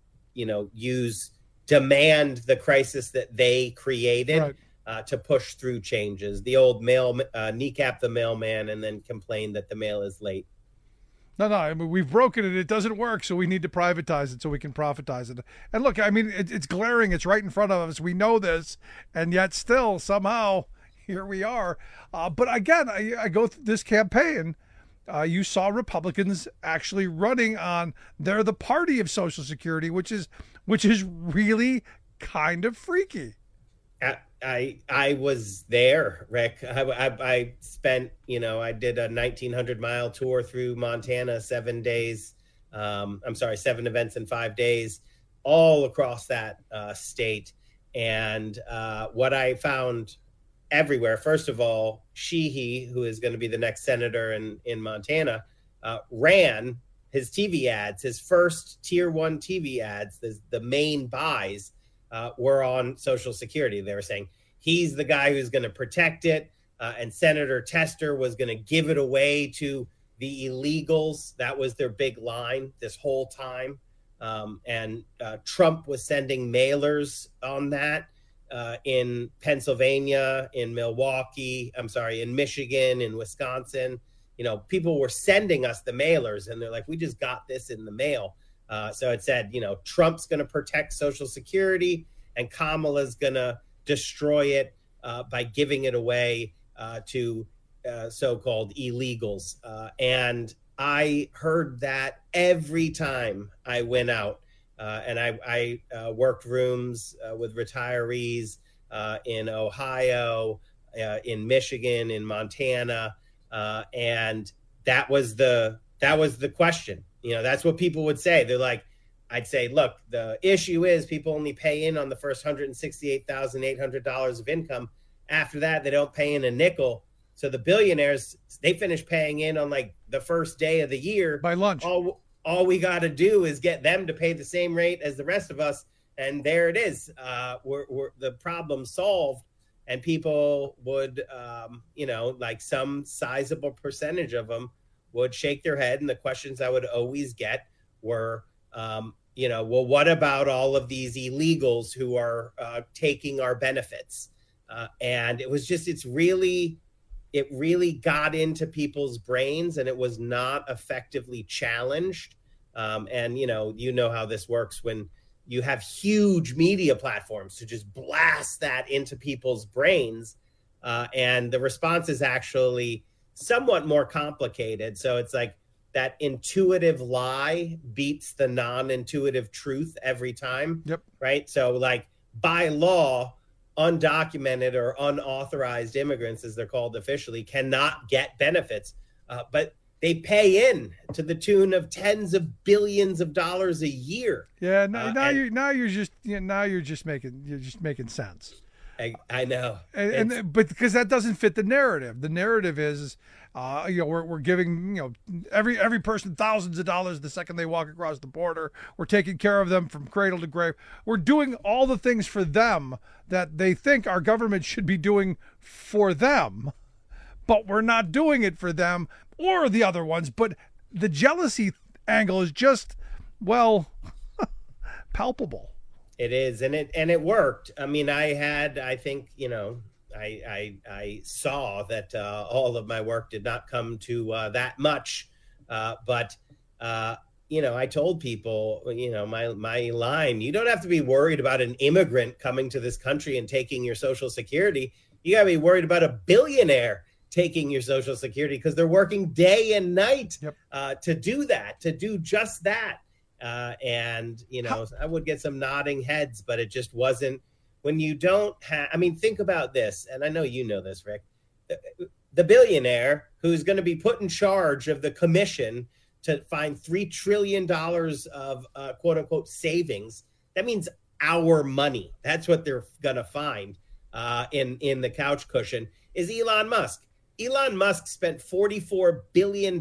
demand the crisis that they created. Right. To push through changes, the old kneecap the mailman and then complain that the mail is late. No, I mean, we've broken it. It doesn't work, so we need to privatize it so we can profitize it. And look, I mean, it's glaring. It's right in front of us. We know this, and yet still, somehow, here we are. But again, I go through this campaign. You saw Republicans actually running on they're the party of Social Security, which is really kind of freaky. I was there, Rick. I spent, I did a 1,900-mile tour through Montana, 7 days. 7 events in 5 days, all across that state. And what I found everywhere, first of all, Sheehy, who is going to be the next senator in Montana, ran his TV ads, his first tier 1 TV ads, the main buys. Were on Social Security. They were saying he's the guy who's going to protect it, and Senator Tester was going to give it away to the illegals. That was their big line this whole time. And Trump was sending mailers on that in Pennsylvania, in in Michigan, in Wisconsin. People were sending us the mailers, and they're like, we just got this in the mail. So it said, Trump's going to protect Social Security and Kamala's going to destroy it by giving it away to so-called illegals. And I heard that every time I went out. And I worked rooms with retirees in Ohio, in Michigan, in Montana. And that was the question. That's what people would say. They're like, I'd say, look, the issue is people only pay in on the first $168,800 of income. After that, they don't pay in a nickel. So the billionaires, they finish paying in on like the first day of the year. By lunch. All we got to do is get them to pay the same rate as the rest of us. And there it is. We're the problem solved. And people would, like some sizable percentage of them would shake their head. And the questions I would always get were, well, what about all of these illegals who are taking our benefits? And it was just, it really got into people's brains, and it was not effectively challenged. And you know how this works when you have huge media platforms to just blast that into people's brains. And the response is actually somewhat more complicated. So it's like that intuitive lie beats the non-intuitive truth every time. Yep. Right. So like by law, undocumented or unauthorized immigrants, as they're called officially, cannot get benefits. But they pay in to the tune of tens of billions of dollars a year. Yeah, you're just making sense. I know, but because that doesn't fit the narrative. The narrative is, we're giving every person thousands of dollars the second they walk across the border. We're taking care of them from cradle to grave. We're doing all the things for them that they think our government should be doing for them, but we're not doing it for them or the other ones. But the jealousy angle is just, palpable. It is, and it worked. I mean, I think I saw that all of my work did not come to that much, but I told people, my line: you don't have to be worried about an immigrant coming to this country and taking your Social Security. You got to be worried about a billionaire taking your Social Security, because they're working day and night to do just that. And I would get some nodding heads, but it just wasn't. When you don't have, think about this, and I know you know this, Rick, the billionaire who's going to be put in charge of the commission to find $3 trillion of quote unquote savings. That means our money. That's what they're going to find in the couch cushion is Elon Musk. Elon Musk spent $44 billion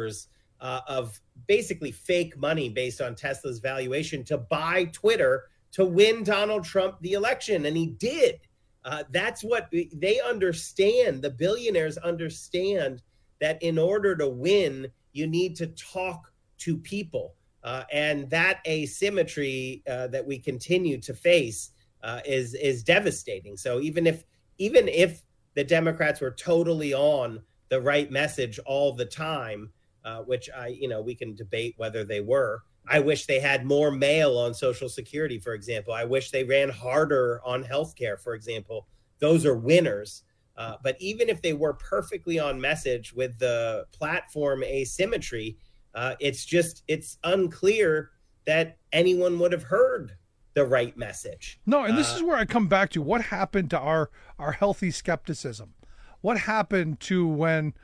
of basically fake money based on Tesla's valuation to buy Twitter to win Donald Trump the election. And he did. That's what they understand. The billionaires understand that in order to win, you need to talk to people. And that asymmetry that we continue to face is devastating. So even if the Democrats were totally on the right message all the time, which we can debate whether they were. I wish they had more mail on Social Security, for example. I wish they ran harder on healthcare, for example. Those are winners. But even if they were perfectly on message with the platform asymmetry, it's unclear that anyone would have heard the right message. No, and this is where I come back to what happened to our healthy skepticism. What happened to when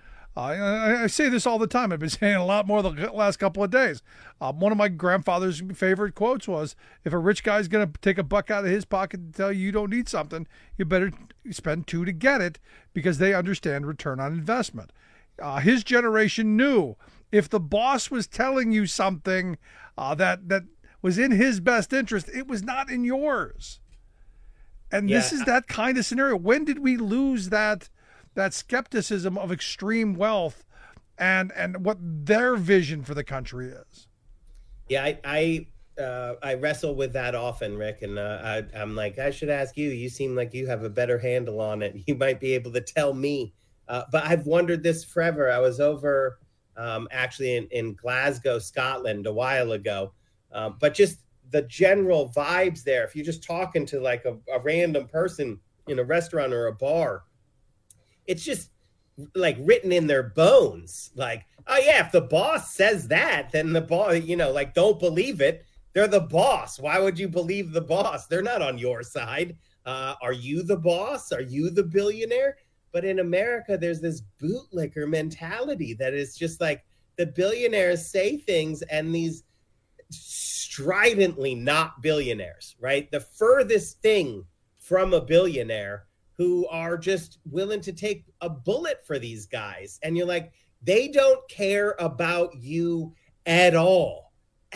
I say this all the time. I've been saying a lot more the last couple of days. One of my grandfather's favorite quotes was, if a rich guy's going to take a buck out of his pocket and tell you don't need something, you better spend $2 to get it, because they understand return on investment. His generation knew if the boss was telling you something that was in his best interest, it was not in yours. And this is that kind of scenario. When did we lose that skepticism of extreme wealth and what their vision for the country is? Yeah, I wrestle with that often, Rick, and I'm like, I should ask you. You seem like you have a better handle on it. You might be able to tell me. But I've wondered this forever. I was over actually in Glasgow, Scotland a while ago. But just the general vibes there, if you're just talking to like a random person in a restaurant or a bar, it's just like written in their bones. Like, oh yeah, if the boss says that, then the boss, like, don't believe it. They're the boss. Why would you believe the boss? They're not on your side. Are you the boss? Are you the billionaire? But in America, there's this bootlicker mentality that is just like the billionaires say things, and these stridently not billionaires, right? The furthest thing from a billionaire who are just willing to take a bullet for these guys. And you're like, they don't care about you at all.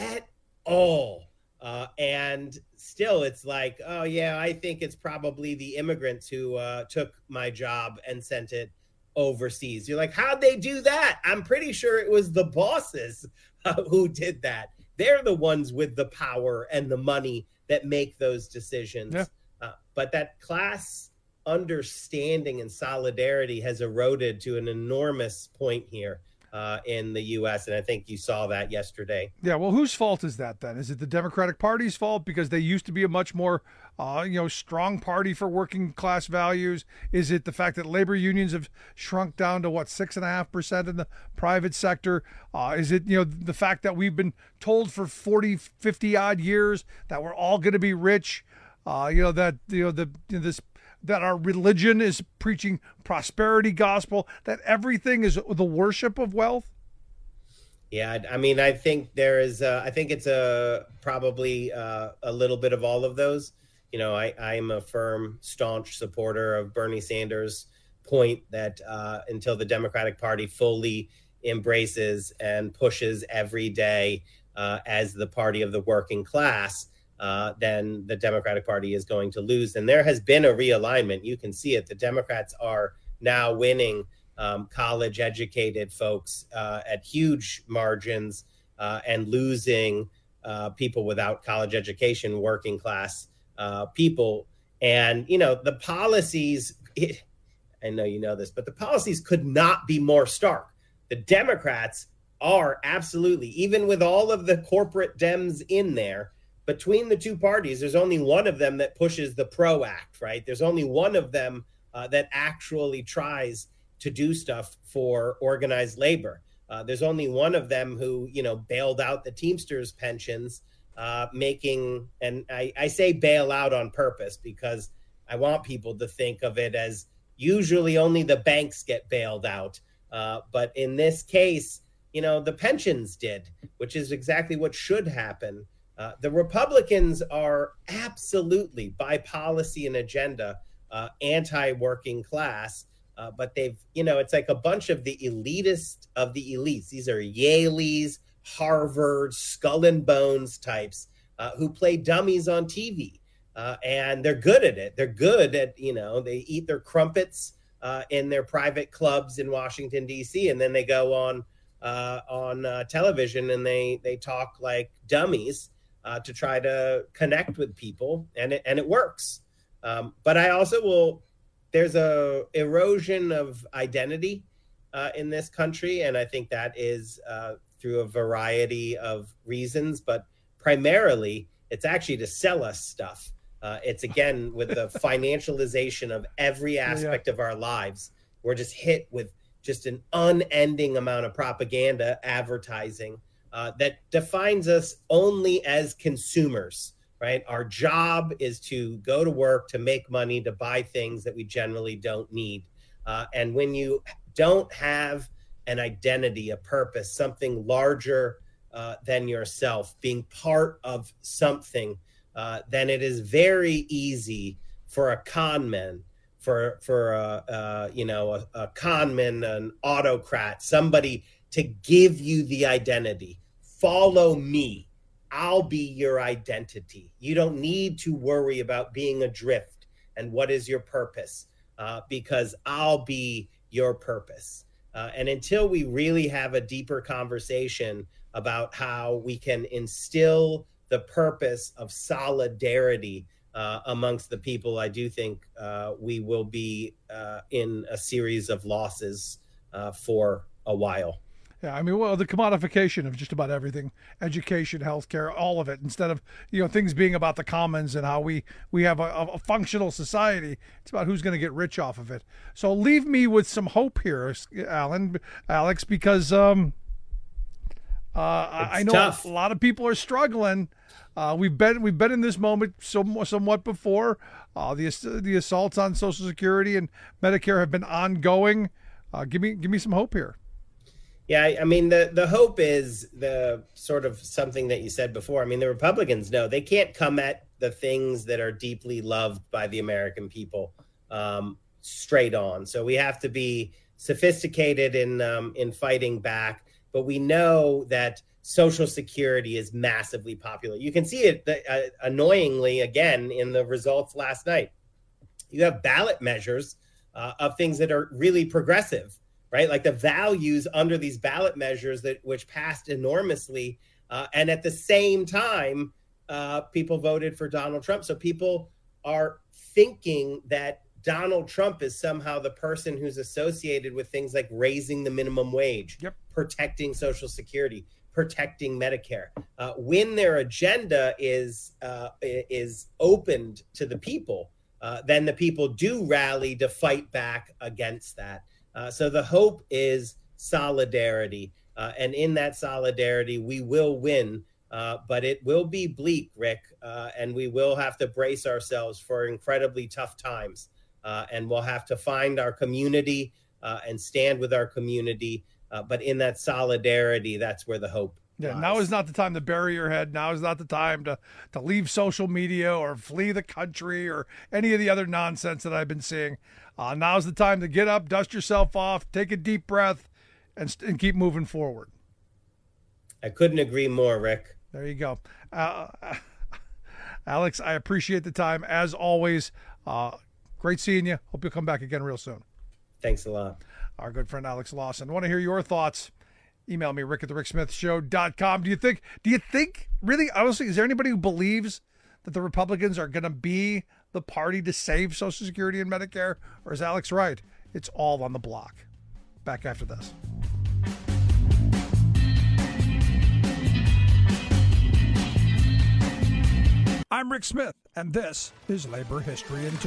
And still it's like, oh yeah, I think it's probably the immigrants who took my job and sent it overseas. You're like, how'd they do that? I'm pretty sure it was the bosses who did that. They're the ones with the power and the money that make those decisions. Yeah. But that class understanding and solidarity has eroded to an enormous point here in the U.S. And I think you saw that yesterday. Yeah, well, whose fault is that then? Is it the Democratic Party's fault because they used to be a much more, strong party for working class values? Is it the fact that labor unions have shrunk down to 6.5% in the private sector? Is it, the fact that we've been told for 40, 50 odd years that we're all going to be rich? That our religion is preaching prosperity gospel, that everything is the worship of wealth? Yeah, I mean, I think there is, I think it's probably a little bit of all of those. I'm a firm, staunch supporter of Bernie Sanders' point that until the Democratic Party fully embraces and pushes every day as the party of the working class, then the Democratic Party is going to lose. And there has been a realignment. You can see it. The Democrats are now winning college-educated folks at huge margins and losing people without college education, working class people. And, the policies, I know you know this, but the policies could not be more stark. The Democrats are absolutely, even with all of the corporate Dems in there, between the two parties, there's only one of them that pushes the PRO Act, right? There's only one of them that actually tries to do stuff for organized labor. There's only one of them who, bailed out the Teamsters pensions, and I say bail out on purpose because I want people to think of it as usually only the banks get bailed out. But in this case, the pensions did, which is exactly what should happen. The Republicans are absolutely, by policy and agenda, anti-working class, but they've, it's like a bunch of the elitist of the elites. These are Yaleys, Harvard, skull and bones types who play dummies on TV, and they're good at it. They're good at, they eat their crumpets in their private clubs in Washington, D.C., and then they go on television and they talk like dummies. To try to connect with people, and it works. But I also there's a erosion of identity in this country, and I think that is through a variety of reasons, but primarily it's actually to sell us stuff. It's again with the financialization of every aspect of our lives. We're just hit with just an unending amount of propaganda, advertising, that defines us only as consumers, right? Our job is to go to work, to make money, to buy things that we generally don't need. And when you don't have an identity, a purpose, something larger than yourself, being part of something, then it is very easy for a conman, for a conman, an autocrat, somebody to give you the identity. Follow me. I'll be your identity. You don't need to worry about being adrift and what is your purpose, because I'll be your purpose. And until we really have a deeper conversation about how we can instill the purpose of solidarity amongst the people, I do think we will be in a series of losses for a while. Yeah, I mean, the commodification of just about everything, education, healthcare, all of it, instead of, things being about the commons and how we have a functional society, it's about who's going to get rich off of it. So leave me with some hope here, Alex, because I know tough. A lot of people are struggling. We've been in this moment somewhat before. The assaults on Social Security and Medicare have been ongoing. Give me some hope here. Yeah, I mean, the hope is the sort of something that you said before. I mean, the Republicans know they can't come at the things that are deeply loved by the American people straight on. So we have to be sophisticated in fighting back. But we know that Social Security is massively popular. You can see it annoyingly again in the results last night. You have ballot measures of things that are really progressive, right? Like the values under these ballot measures which passed enormously. And at the same time, people voted for Donald Trump. So people are thinking that Donald Trump is somehow the person who's associated with things like raising the minimum wage, protecting Social Security, protecting Medicare. When their agenda is opened to the people, then the people do rally to fight back against that. So the hope is solidarity. And in that solidarity, we will win. But it will be bleak, Rick, and we will have to brace ourselves for incredibly tough times. And we'll have to find our community and stand with our community. But in that solidarity, that's where the hope lies. Now is not the time to bury your head. Now is not the time to leave social media or flee the country or any of the other nonsense that I've been seeing. Now is the time to get up, dust yourself off, take a deep breath, and keep moving forward. I couldn't agree more, Rick. There you go. Alex, I appreciate the time, as always. Great seeing you. Hope you'll come back again real soon. Thanks a lot. Our good friend Alex Lawson. Want to hear your thoughts? Email me, rick@thericksmithshow.com. Do you think, really, honestly, is there anybody who believes that the Republicans are going to be the party to save Social Security and Medicare? Or is Alex right? It's all on the block. Back after this. I'm Rick Smith, and this is Labor History in 2.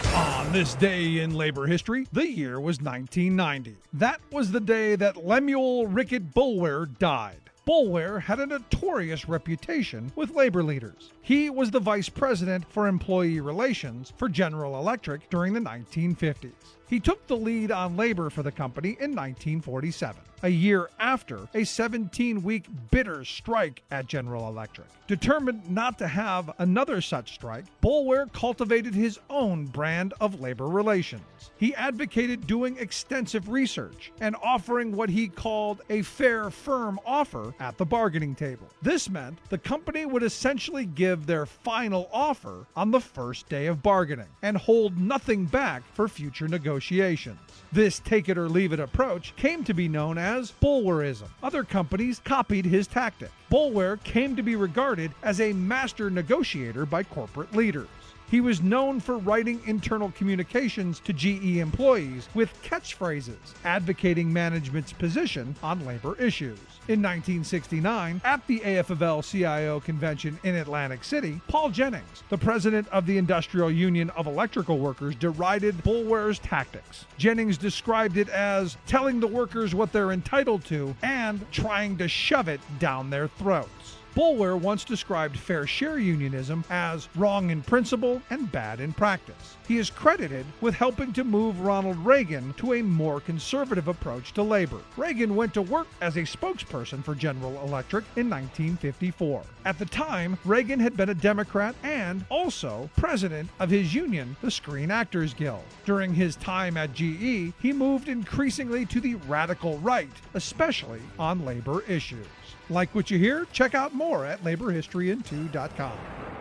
On this day in labor history, the year was 1990. That was the day that Lemuel Rickett Boulware died. Boulware had a notorious reputation with labor leaders. He was the vice president for employee relations for General Electric during the 1950s. He took the lead on labor for the company in 1947, a year after a 17-week bitter strike at General Electric. Determined not to have another such strike, Boulware cultivated his own brand of labor relations. He advocated doing extensive research and offering what he called a fair, firm offer at the bargaining table. This meant the company would essentially give their final offer on the first day of bargaining and hold nothing back for future negotiations. This take-it-or-leave-it approach came to be known as Boulwareism. Other companies copied his tactic. Boulware came to be regarded as a master negotiator by corporate leaders. He was known for writing internal communications to GE employees with catchphrases advocating management's position on labor issues. In 1969, at the AFL-CIO convention in Atlantic City, Paul Jennings, the president of the Industrial Union of Electrical Workers, derided Boulware's tactics. Jennings described it as telling the workers what they're entitled to and trying to shove it down their throats. Boulware once described fair share unionism as wrong in principle and bad in practice. He is credited with helping to move Ronald Reagan to a more conservative approach to labor. Reagan went to work as a spokesperson for General Electric in 1954. At the time, Reagan had been a Democrat and also president of his union, the Screen Actors Guild. During his time at GE, he moved increasingly to the radical right, especially on labor issues. Like what you hear? Check out more at laborhistoryin2.com.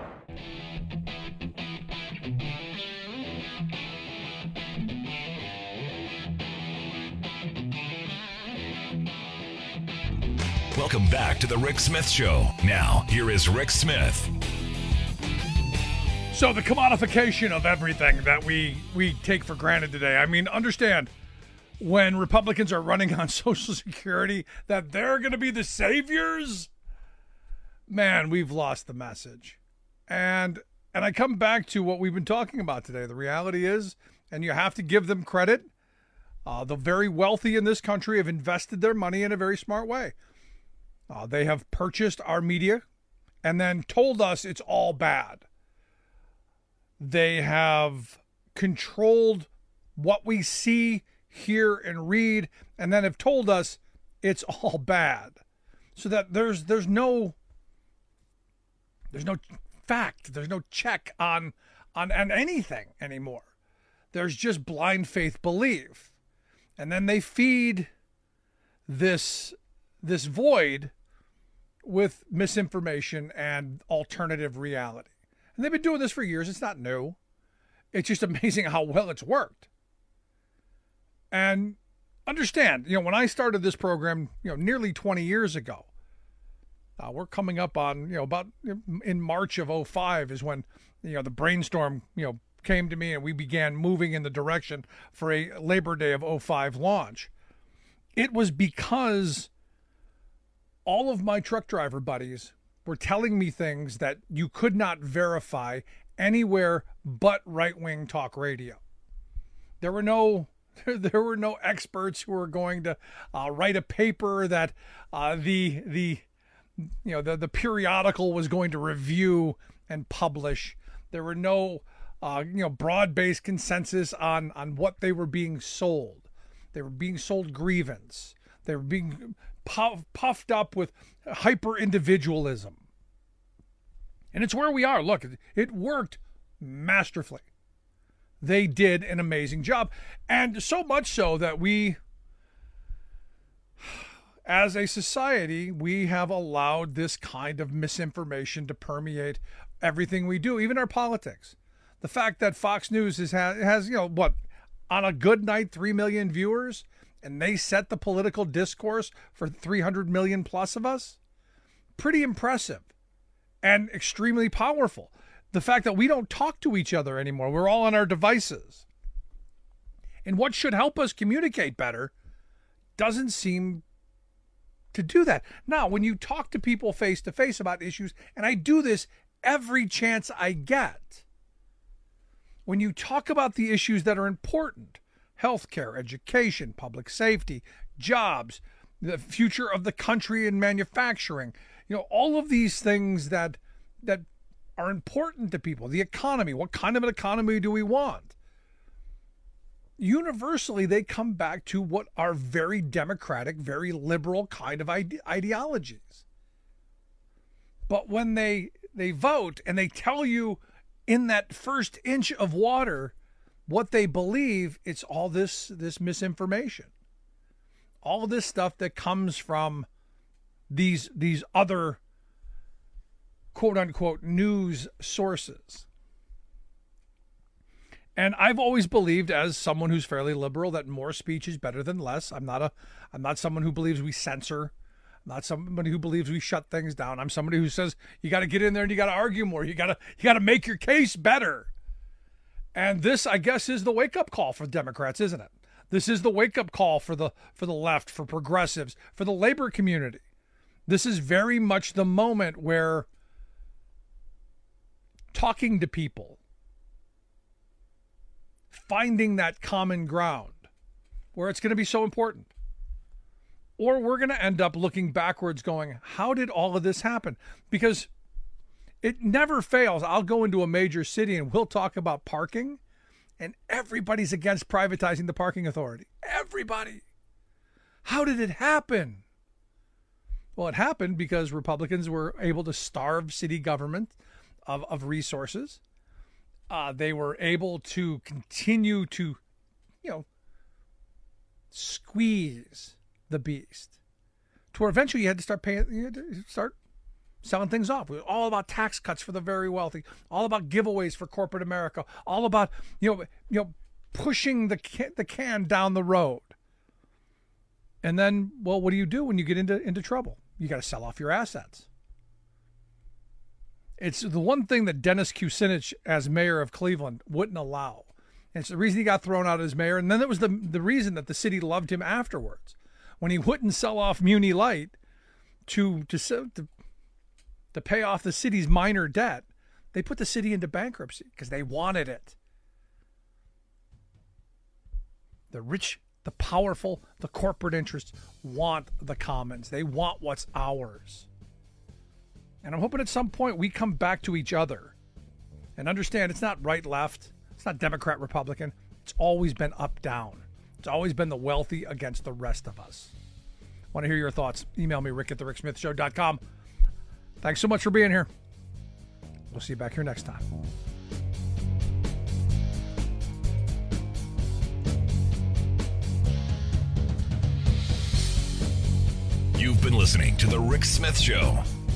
Welcome back to the Rick Smith Show. Now, here is Rick Smith. So the commodification of everything that we take for granted today. I mean, understand, when Republicans are running on Social Security, that they're going to be the saviors, man, we've lost the message. And I come back to what we've been talking about today. The reality is, and you have to give them credit, the very wealthy in this country have invested their money in a very smart way. They have purchased our media and then told us it's all bad. They have controlled what we see, hear, and read, and then have told us it's all bad. So that there's no fact, there's no check on anything anymore. There's just blind faith belief. And then they feed this void with misinformation and alternative reality. And they've been doing this for years. It's not new. It's just amazing how well it's worked. And understand, when I started this program, nearly 20 years ago, we're coming up on, about in March of 2005 is when, the brainstorm, came to me and we began moving in the direction for a Labor Day of 2005 launch. It was because all of my truck driver buddies were telling me things that you could not verify anywhere but right-wing talk radio. There were no experts who were going to write a paper that the periodical was going to review and publish. There were no broad-based consensus on what they were being sold. They were being sold grievance. They were being puffed up with hyper-individualism. And it's where we are. Look, it worked masterfully. They did an amazing job. And so much so that we, as a society, we have allowed this kind of misinformation to permeate everything we do, even our politics. The fact that Fox News has on a good night, 3 million viewers, and they set the political discourse for 300 million plus of us, pretty impressive and extremely powerful. The fact that we don't talk to each other anymore, we're all on our devices. And what should help us communicate better doesn't seem to do that. Now, when you talk to people face to face about issues, and I do this every chance I get, when you talk about the issues that are important, healthcare, education, public safety, jobs, the future of the country and manufacturing, all of these things that are important to people, the economy, what kind of an economy do we want? Universally, they come back to what are very democratic, very liberal kind of ideologies. But when they vote and they tell you in that first inch of water what they believe, it's all this misinformation. All of this stuff that comes from these other quote unquote news sources. And I've always believed, as someone who's fairly liberal, that more speech is better than less. I'm not someone who believes we censor. I'm not somebody who believes we shut things down. I'm somebody who says you got to get in there and you got to argue more. You got to make your case better. And this, I guess, is the wake-up call for Democrats, isn't it? This is the wake-up call for the left, for progressives, for the labor community. This is very much the moment where talking to people, finding that common ground, where it's going to be so important. Or we're going to end up looking backwards going, how did all of this happen? Because it never fails. I'll go into a major city and we'll talk about parking, and everybody's against privatizing the parking authority. Everybody. How did it happen? Well, it happened because Republicans were able to starve city government of resources. They were able to continue to, squeeze the beast to where eventually you had to start selling things off. It was all about tax cuts for the very wealthy, all about giveaways for corporate America, all about, pushing the can down the road. And then, well, what do you do when you get into trouble? You got to sell off your assets. It's the one thing that Dennis Kucinich, as mayor of Cleveland, wouldn't allow. And it's the reason he got thrown out as mayor. And then it was the reason that the city loved him afterwards. When he wouldn't sell off Muni Light to pay off the city's minor debt, they put the city into bankruptcy because they wanted it. The rich, the powerful, the corporate interests want the commons. They want what's ours. And I'm hoping at some point we come back to each other and understand it's not right, left. It's not Democrat, Republican. It's always been up, down. It's always been the wealthy against the rest of us. Want to hear your thoughts? Email me, rick@thericksmithshow.com. Thanks so much for being here. We'll see you back here next time. You've been listening to The Rick Smith Show.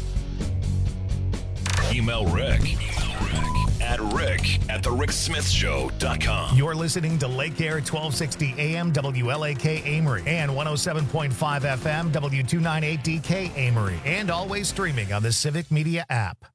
Email Rick at rick@thericksmithshow.com. You're listening to Lake Air 1260 AM WLAK Amory and 107.5 FM W298DK Amory, and always streaming on the Civic Media app.